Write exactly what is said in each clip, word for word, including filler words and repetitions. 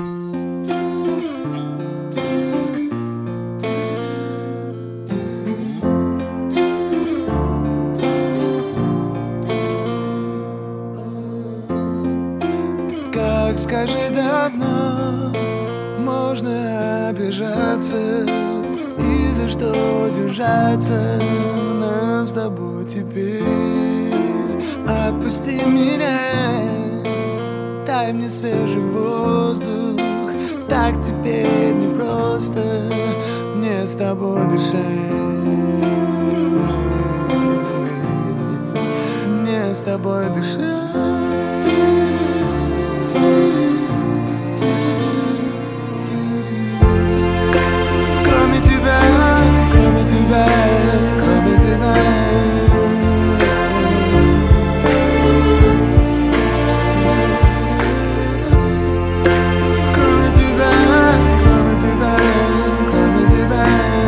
Как, скажи, давно можно обижаться? И за что держаться нам с тобой теперь? Отпусти меня, дай мне свежий воздух. Так теперь не просто мне с тобой дышать, мне с тобой дышать. Кроме тебя, кроме тебя, кроме тебя. Кроме тебя, кроме тебя, кроме тебя.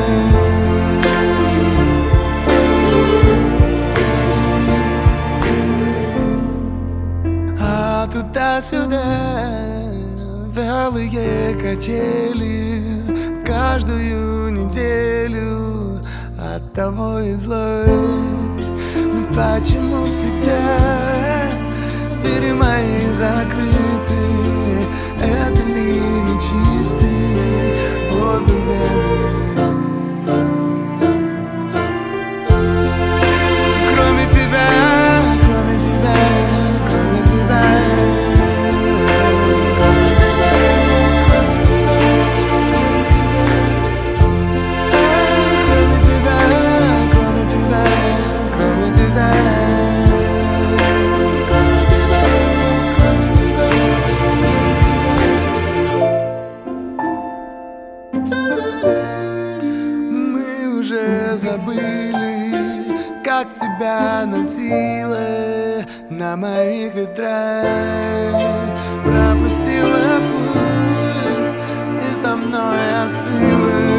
А туда-сюда вялые качели каждую неделю, оттого и злость. Но почему всегда двери мои закрыты? Это ли не чистый воздух для меня? Кроме тебя, кроме тебя, кроме тебя. Мы уже забыли, как тебя носила на моих ветрах. Пропустила путь и со мной остыла.